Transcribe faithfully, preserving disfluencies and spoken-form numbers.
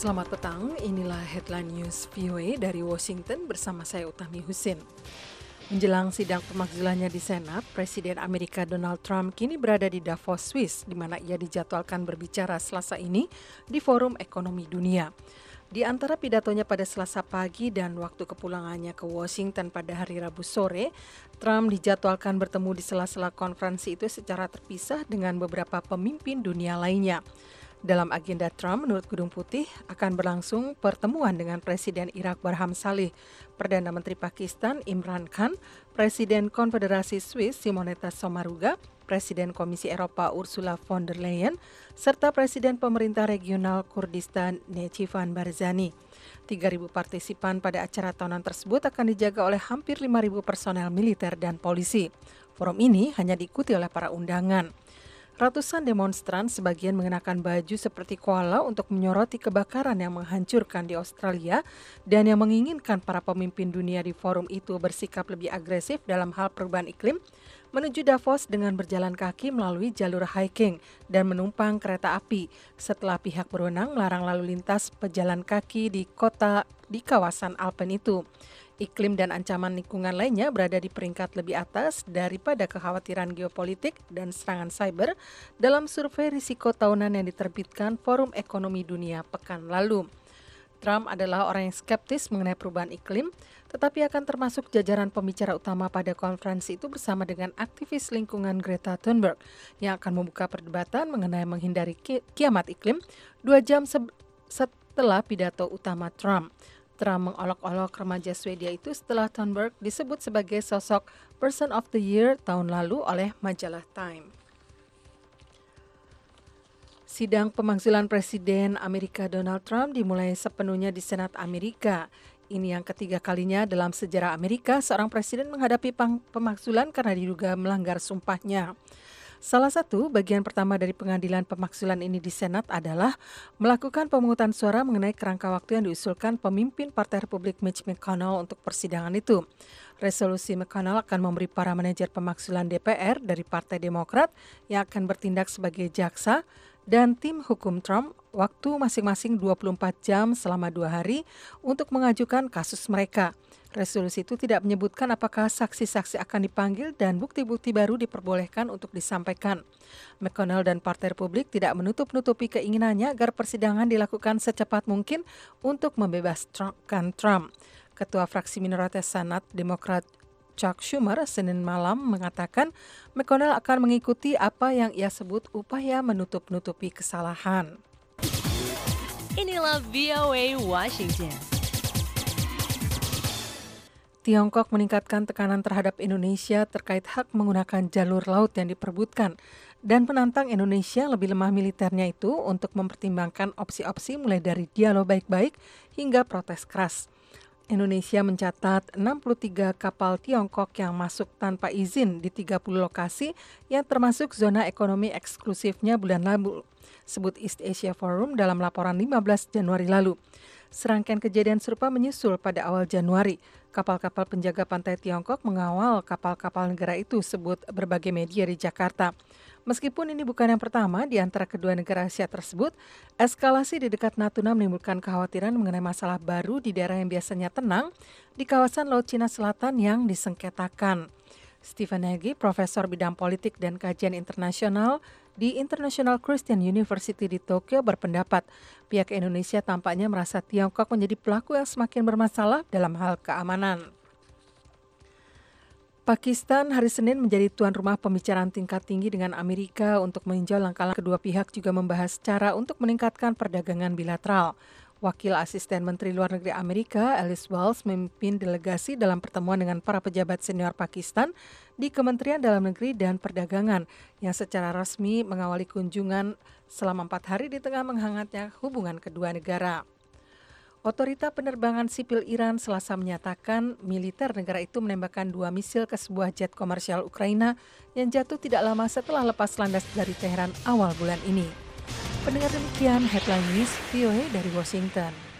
Selamat petang, inilah headline news V O A dari Washington bersama saya Utami Husin. Menjelang sidang pemakzulannya di Senat, Presiden Amerika Donald Trump kini berada di Davos, Swiss, di mana ia dijadwalkan berbicara Selasa ini di Forum Ekonomi Dunia. Di antara pidatonya pada Selasa pagi dan waktu kepulangannya ke Washington pada hari Rabu sore, Trump dijadwalkan bertemu di sela-sela konferensi itu secara terpisah dengan beberapa pemimpin dunia lainnya. Dalam agenda Trump, menurut Gedung Putih, akan berlangsung pertemuan dengan Presiden Irak Barham Salih, Perdana Menteri Pakistan Imran Khan, Presiden Konfederasi Swiss Simonetta Sommaruga, Presiden Komisi Eropa Ursula von der Leyen, serta Presiden Pemerintah Regional Kurdistan Neciphan Barzani. tiga ribu partisipan pada acara tahunan tersebut akan dijaga oleh hampir lima ribu personel militer dan polisi. Forum ini hanya diikuti oleh para undangan. Ratusan demonstran sebagian mengenakan baju seperti koala untuk menyoroti kebakaran yang menghancurkan di Australia dan yang menginginkan para pemimpin dunia di forum itu bersikap lebih agresif dalam hal perubahan iklim, menuju Davos dengan berjalan kaki melalui jalur hiking dan menumpang kereta api setelah pihak berwenang melarang lalu lintas pejalan kaki di kota di kawasan Alpen itu. Iklim dan ancaman lingkungan lainnya berada di peringkat lebih atas daripada kekhawatiran geopolitik dan serangan cyber dalam survei risiko tahunan yang diterbitkan Forum Ekonomi Dunia pekan lalu. Trump adalah orang yang skeptis mengenai perubahan iklim, tetapi akan termasuk jajaran pembicara utama pada konferensi itu bersama dengan aktivis lingkungan Greta Thunberg yang akan membuka perdebatan mengenai menghindari ki- kiamat iklim dua jam se- setelah pidato utama Trump. Trump mengolok-olok remaja Swedia itu setelah Thunberg disebut sebagai sosok Person of the Year tahun lalu oleh majalah Time. Sidang pemakzulan Presiden Amerika Donald Trump dimulai sepenuhnya di Senat Amerika. Ini yang ketiga kalinya dalam sejarah Amerika seorang presiden menghadapi pemakzulan karena diduga melanggar sumpahnya. Salah satu bagian pertama dari pengadilan pemakzulan ini di Senat adalah melakukan pemungutan suara mengenai kerangka waktu yang diusulkan pemimpin Partai Republik Mitch McConnell untuk persidangan itu. Resolusi McConnell akan memberi para manajer pemakzulan D P R dari Partai Demokrat yang akan bertindak sebagai jaksa dan tim hukum Trump waktu masing-masing dua puluh empat jam selama dua hari untuk mengajukan kasus mereka. Resolusi itu tidak menyebutkan apakah saksi-saksi akan dipanggil dan bukti-bukti baru diperbolehkan untuk disampaikan. McConnell dan Partai Republik tidak menutup-nutupi keinginannya agar persidangan dilakukan secepat mungkin untuk membebaskan Trump. Ketua fraksi minoritas Senat Demokrat Chuck Schumer Senin malam mengatakan McConnell akan mengikuti apa yang ia sebut upaya menutup-nutupi kesalahan. Inilah V O A Washington. Tiongkok meningkatkan tekanan terhadap Indonesia terkait hak menggunakan jalur laut yang diperebutkan dan menantang Indonesia lebih lemah militernya itu untuk mempertimbangkan opsi-opsi mulai dari dialog baik-baik hingga protes keras. Indonesia mencatat enam puluh tiga kapal Tiongkok yang masuk tanpa izin di tiga puluh lokasi yang termasuk zona ekonomi eksklusifnya bulan lalu, sebut East Asia Forum dalam laporan lima belas Januari lalu. Serangkaian kejadian serupa menyusul pada awal Januari. Kapal-kapal penjaga pantai Tiongkok mengawal kapal-kapal negara itu, sebut berbagai media di Jakarta. Meskipun ini bukan yang pertama di antara kedua negara Asia tersebut, eskalasi di dekat Natuna menimbulkan kekhawatiran mengenai masalah baru di daerah yang biasanya tenang di kawasan Laut Cina Selatan yang disengketakan. Stephen Nagy, profesor bidang politik dan kajian internasional di International Christian University di Tokyo berpendapat pihak Indonesia tampaknya merasa Tiongkok menjadi pelaku yang semakin bermasalah dalam hal keamanan. Pakistan hari Senin menjadi tuan rumah pembicaraan tingkat tinggi dengan Amerika untuk meninjau langkah-langkah. Kedua pihak juga membahas cara untuk meningkatkan perdagangan bilateral. Wakil Asisten Menteri Luar Negeri Amerika, Alice Wells, memimpin delegasi dalam pertemuan dengan para pejabat senior Pakistan di Kementerian Dalam Negeri dan Perdagangan yang secara resmi mengawali kunjungan selama empat hari di tengah menghangatnya hubungan kedua negara. Otorita penerbangan sipil Iran Selasa menyatakan militer negara itu menembakkan dua misil ke sebuah jet komersial Ukraina yang jatuh tidak lama setelah lepas landas dari Teheran awal bulan ini. Pendengar demikian headline news V O A dari Washington.